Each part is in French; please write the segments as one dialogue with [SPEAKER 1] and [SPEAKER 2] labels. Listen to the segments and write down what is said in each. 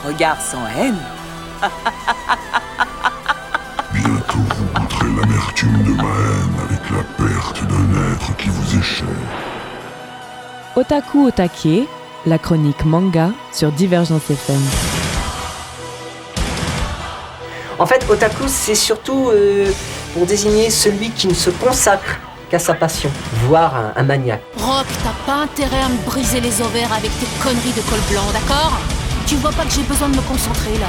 [SPEAKER 1] regard sans haine.
[SPEAKER 2] Bientôt vous goûterez l'amertume de ma haine avec la perte d'un être qui vous est cher.
[SPEAKER 3] Otaku Otake, la chronique manga sur Divergence FM.
[SPEAKER 4] En fait, otaku, c'est surtout pour désigner celui qui ne se consacre qu'à sa passion, voire un maniaque.
[SPEAKER 5] Rock, t'as pas intérêt à me briser les ovaires avec tes conneries de col blanc, d'accord ? Tu vois pas que j'ai besoin de me concentrer, là ?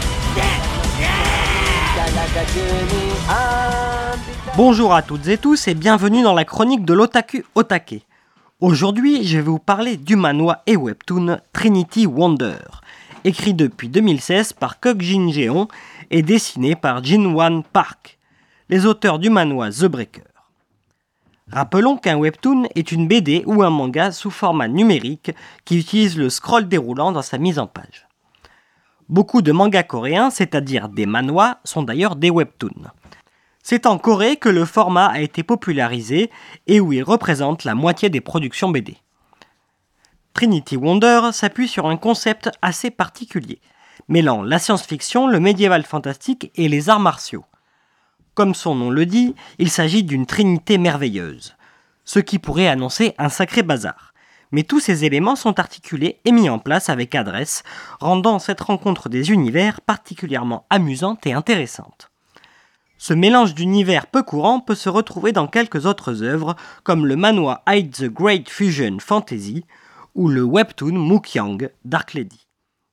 [SPEAKER 6] Bonjour à toutes et tous et bienvenue dans la chronique de l'Otaku Otake. Aujourd'hui, je vais vous parler du manhwa et webtoon Trinity Wonder, écrit depuis 2016 par Kok Jin Jeon et dessiné par Jin-Wan Park, les auteurs du manhwa The Breaker. Rappelons qu'un webtoon est une BD ou un manga sous format numérique qui utilise le scroll déroulant dans sa mise en page. Beaucoup de mangas coréens, c'est-à-dire des manhwas, sont d'ailleurs des webtoons. C'est en Corée que le format a été popularisé et où il représente la moitié des productions BD. Trinity Wonder s'appuie sur un concept assez particulier, mêlant la science-fiction, le médiéval fantastique et les arts martiaux. Comme son nom le dit, il s'agit d'une trinité merveilleuse, ce qui pourrait annoncer un sacré bazar. Mais tous ces éléments sont articulés et mis en place avec adresse, rendant cette rencontre des univers particulièrement amusante et intéressante. Ce mélange d'univers peu courant peut se retrouver dans quelques autres œuvres, comme le manhwa Hide the Great Fusion Fantasy ou le webtoon Mookyang Dark Lady.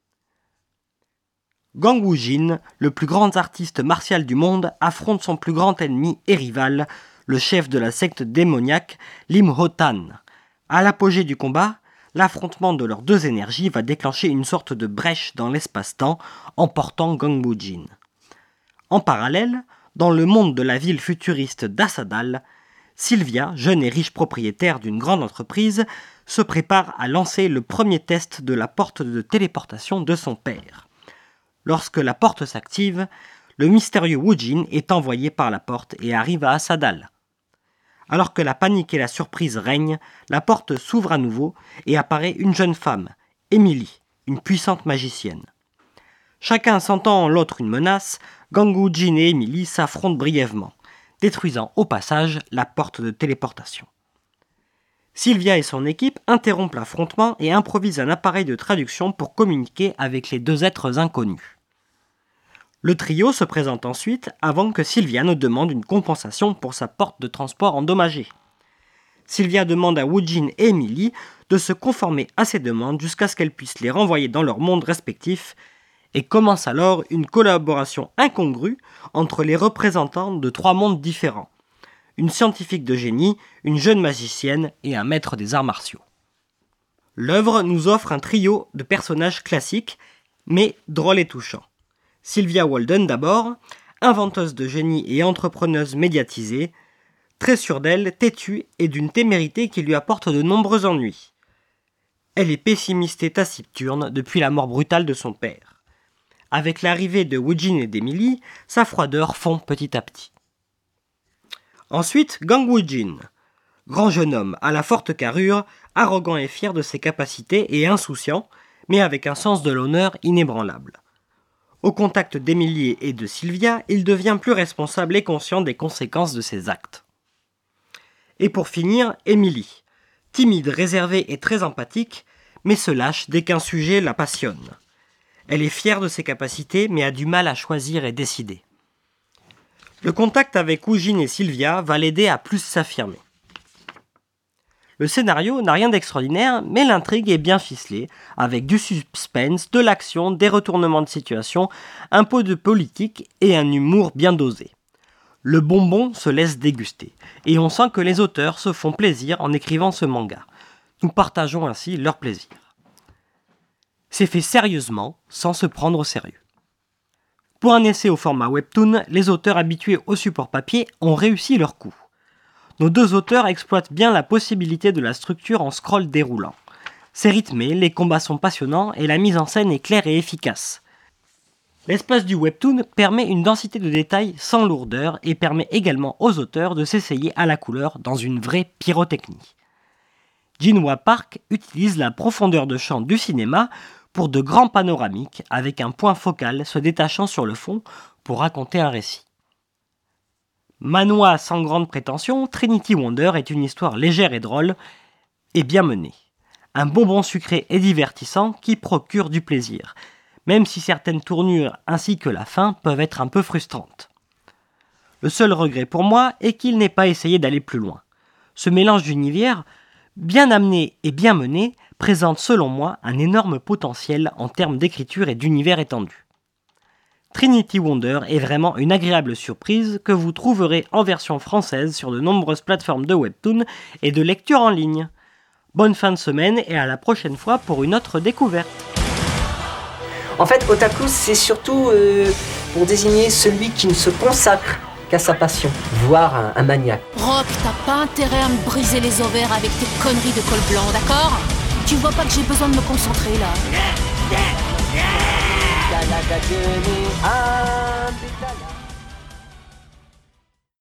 [SPEAKER 6] Gang Woo-jin, le plus grand artiste martial du monde, affronte son plus grand ennemi et rival, le chef de la secte démoniaque Lim Ho-tan. À l'apogée du combat, l'affrontement de leurs deux énergies va déclencher une sorte de brèche dans l'espace-temps, emportant Gang Woo-jin. En parallèle, dans le monde de la ville futuriste d'Assadal, Sylvia, jeune et riche propriétaire d'une grande entreprise, se prépare à lancer le premier test de la porte de téléportation de son père. Lorsque la porte s'active, le mystérieux Woo-jin est envoyé par la porte et arrive à Assadal. Alors que la panique et la surprise règnent, la porte s'ouvre à nouveau et apparaît une jeune femme, Emily, une puissante magicienne. Chacun sentant en l'autre une menace, Gang Woo-jin et Emily s'affrontent brièvement, détruisant au passage la porte de téléportation. Sylvia et son équipe interrompent l'affrontement et improvisent un appareil de traduction pour communiquer avec les deux êtres inconnus. Le trio se présente ensuite avant que Sylvia ne demande une compensation pour sa porte de transport endommagée. Sylvia demande à Woo-jin et Emily de se conformer à ces demandes jusqu'à ce qu'elles puissent les renvoyer dans leurs mondes respectifs et commence alors une collaboration incongrue entre les représentants de trois mondes différents. Une scientifique de génie, une jeune magicienne et un maître des arts martiaux. L'œuvre nous offre un trio de personnages classiques, mais drôles et touchants. Sylvia Walden d'abord, inventeuse de génie et entrepreneuse médiatisée, très sûre d'elle, têtue et d'une témérité qui lui apporte de nombreux ennuis. Elle est pessimiste et taciturne depuis la mort brutale de son père. Avec l'arrivée de Woo-jin et d'Emily, sa froideur fond petit à petit. Ensuite, Gang Woo-jin, grand jeune homme à la forte carrure, arrogant et fier de ses capacités et insouciant, mais avec un sens de l'honneur inébranlable. Au contact d'Emily et de Sylvia, il devient plus responsable et conscient des conséquences de ses actes. Et pour finir, Emily, timide, réservée et très empathique, mais se lâche dès qu'un sujet la passionne. Elle est fière de ses capacités, mais a du mal à choisir et décider. Le contact avec Woo-jin et Sylvia va l'aider à plus s'affirmer. Le scénario n'a rien d'extraordinaire, mais l'intrigue est bien ficelée, avec du suspense, de l'action, des retournements de situation, un peu de politique et un humour bien dosé. Le bonbon se laisse déguster, et on sent que les auteurs se font plaisir en écrivant ce manga. Nous partageons ainsi leur plaisir. C'est fait sérieusement, sans se prendre au sérieux. Pour un essai au format webtoon, les auteurs habitués au support papier ont réussi leur coup. Nos deux auteurs exploitent bien la possibilité de la structure en scroll déroulant. C'est rythmé, les combats sont passionnants et la mise en scène est claire et efficace. L'espace du webtoon permet une densité de détails sans lourdeur et permet également aux auteurs de s'essayer à la couleur dans une vraie pyrotechnie. Jin-Woo Park utilise la profondeur de champ du cinéma pour de grands panoramiques avec un point focal se détachant sur le fond pour raconter un récit. Manois sans grande prétention, Trinity Wonder est une histoire légère et drôle et bien menée. Un bonbon sucré et divertissant qui procure du plaisir, même si certaines tournures ainsi que la fin peuvent être un peu frustrantes. Le seul regret pour moi est qu'il n'ait pas essayé d'aller plus loin. Ce mélange d'univers, bien amené et bien mené, présente selon moi un énorme potentiel en termes d'écriture et d'univers étendu. Trinity Wonder est vraiment une agréable surprise que vous trouverez en version française sur de nombreuses plateformes de webtoon et de lecture en ligne. Bonne fin de semaine et à la prochaine fois pour une autre découverte.
[SPEAKER 4] En fait, otaku, c'est surtout pour désigner celui qui ne se consacre qu'à sa passion, voire un maniaque.
[SPEAKER 5] Rock, t'as pas intérêt à me briser les ovaires avec tes conneries de col blanc, d'accord? Tu vois pas que j'ai besoin de me concentrer là?
[SPEAKER 4] Galaga,